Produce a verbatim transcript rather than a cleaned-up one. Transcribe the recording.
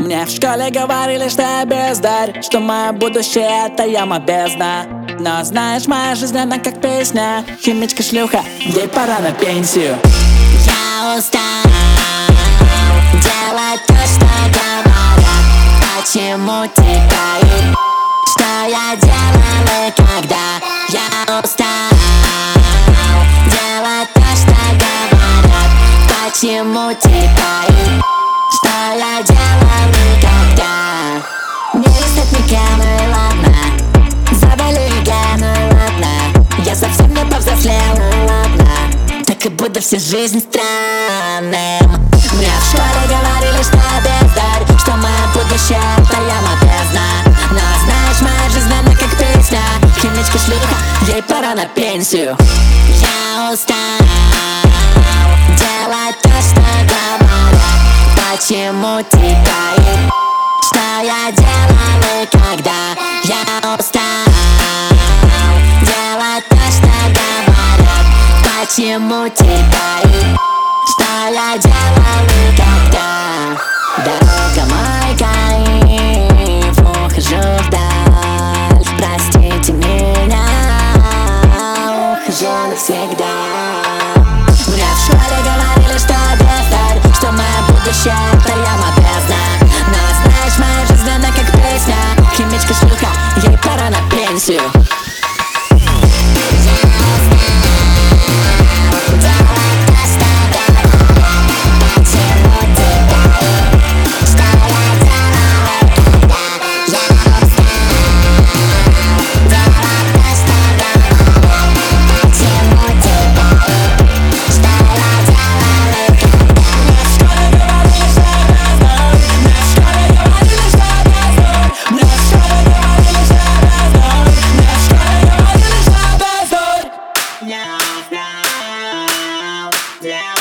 Мне в школе говорили, что я бездарь, что мое будущее — это яма бездна. Но знаешь, моя жизнь она как песня. Химичка-шлюха, ей пора на пенсию. Я устал делать то, что говорят. Почему тикает, что я делал и когда? Я устал делать то, что говорят. Почему тикает, что я делал и когда? Не стать никем, ну и ладно. Завали я, ну и ладно. Я совсем не повзрослел, ну и ладно. Так и буду всю жизнь странным. Мне в школе говорили, что я бездарь, что мое будущее — это яма бездна. Но знаешь, моя жизнь она как песня. Химичка-шлюха, ей пора на пенсию. Я устал делать то, что говорят. Почему тикает, что я делал и когда? Я устал делать то, что говорят. Почему тикает, что я делал и когда? Дорога мой кайф, ухожу вдаль. Простите меня, ухожу навсегда. Мне в школе говорили, что я бездарь, что мое будущее — это яма бездна. Но знаешь, моя жизнь она как песня. Химичка-шлюха, ей пора на пенсию. Yeah.